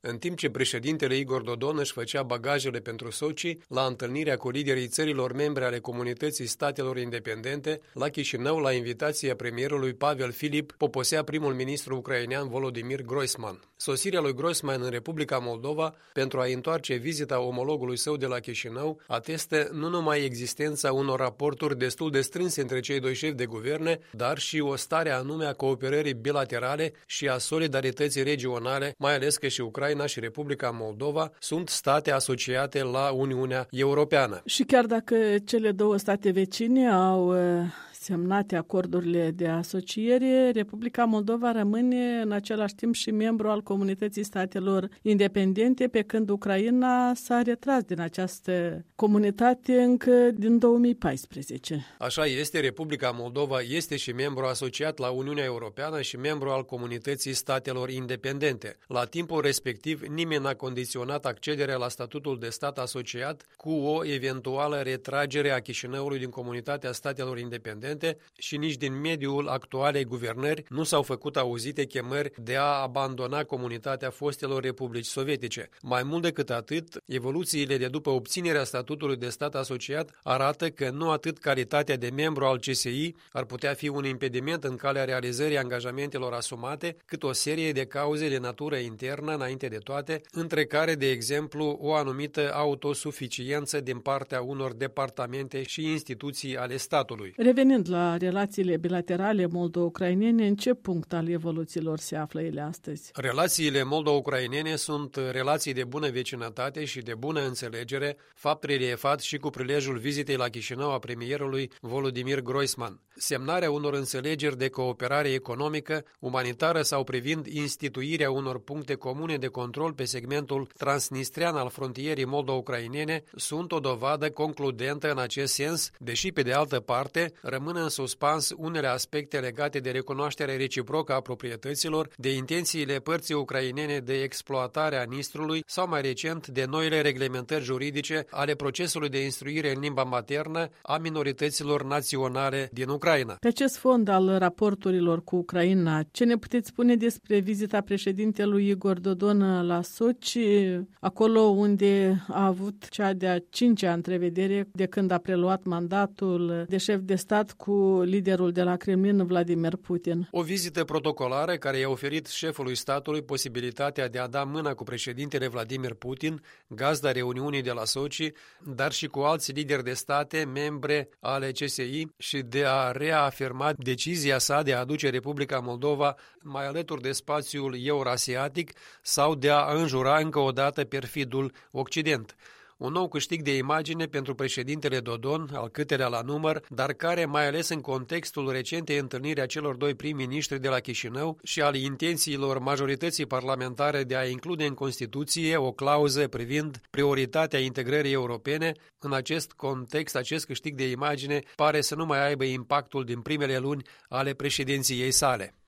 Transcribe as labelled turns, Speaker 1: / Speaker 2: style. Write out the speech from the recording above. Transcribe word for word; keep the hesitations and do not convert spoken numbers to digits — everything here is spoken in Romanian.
Speaker 1: În timp ce președintele Igor Dodon își făcea bagajele pentru Sochi, la întâlnirea cu liderii țărilor membre ale Comunității Statelor Independente, la Chișinău, la invitația premierului Pavel Filip, poposea primul ministru ucrainean Volodymyr Groisman. Sosirea lui Groisman în Republica Moldova pentru a întoarce vizita omologului său de la Chișinău atestă nu numai existența unor raporturi destul de strânse între cei doi șefi de guverne, dar și o stare anume a cooperării bilaterale și a solidarității regionale, mai ales că și Ucraina și Republica Moldova sunt state asociate la Uniunea Europeană.
Speaker 2: Și chiar dacă cele două state vecine au semnate acordurile de asociere, Republica Moldova rămâne în același timp și membru al Comunității Statelor Independente, pe când Ucraina s-a retras din această comunitate încă din două mii paisprezece.
Speaker 1: Așa este, Republica Moldova este și membru asociat la Uniunea Europeană și membru al Comunității Statelor Independente. La timpul respectiv, nimeni n-a condiționat accederea la statutul de stat asociat cu o eventuală retragere a Chișinăului din Comunitatea Statelor Independente și nici din mediul actualei guvernări nu s-au făcut auzite chemări de a abandona comunitatea fostelor republici sovietice. Mai mult decât atât, evoluțiile de după obținerea statutului de stat asociat arată că nu atât calitatea de membru al C S I ar putea fi un impediment în calea realizării angajamentelor asumate, cât o serie de cauze de natură internă, înainte de toate, între care, de exemplu, o anumită autosuficiență din partea unor departamente și instituții ale statului.
Speaker 2: Revenind la relațiile bilaterale moldo-ucrainene, în ce punct al evoluțiilor se află ele astăzi?
Speaker 1: Relațiile moldo-ucrainene sunt relații de bună vecinătate și de bună înțelegere, fapt reliefat și cu prilejul vizitei la Chișinău a premierului Volodymyr Groisman. Semnarea unor înțelegeri de cooperare economică, umanitară sau privind instituirea unor puncte comune de control pe segmentul transnistrean al frontierii moldo-ucrainene sunt o dovadă concludentă în acest sens, deși pe de altă parte rămân în suspans unele aspecte legate de recunoașterea reciprocă a proprietăților, de intențiile părții ucrainene de exploatare a Nistrului sau mai recent de noile reglementări juridice ale procesului de instruire în limba maternă a minorităților naționale din Ucraina.
Speaker 2: Pe acest fond al raporturilor cu Ucraina, ce ne puteți spune despre vizita președintelui Igor Dodon la Sochi, acolo unde a avut cea de-a cincea întrevedere de când a preluat mandatul de șef de stat cu liderul de la Kremlin, Vladimir Putin?
Speaker 1: O vizită protocolară care i-a oferit șefului statului posibilitatea de a da mâna cu președintele Vladimir Putin, gazda reuniunii de la Sochi, dar și cu alți lideri de state, membre ale C S I și de a reafirma decizia sa de a aduce Republica Moldova mai alături de spațiul eurasiatic sau de a înjura încă o dată perfidul Occident. Un nou câștig de imagine pentru președintele Dodon, al câtelea la număr, dar care, mai ales în contextul recentei întâlniri a celor doi prim-ministri de la Chișinău și al intențiilor majorității parlamentare de a include în Constituție o clauză privind prioritatea integrării europene, în acest context, acest câștig de imagine pare să nu mai aibă impactul din primele luni ale președinției sale.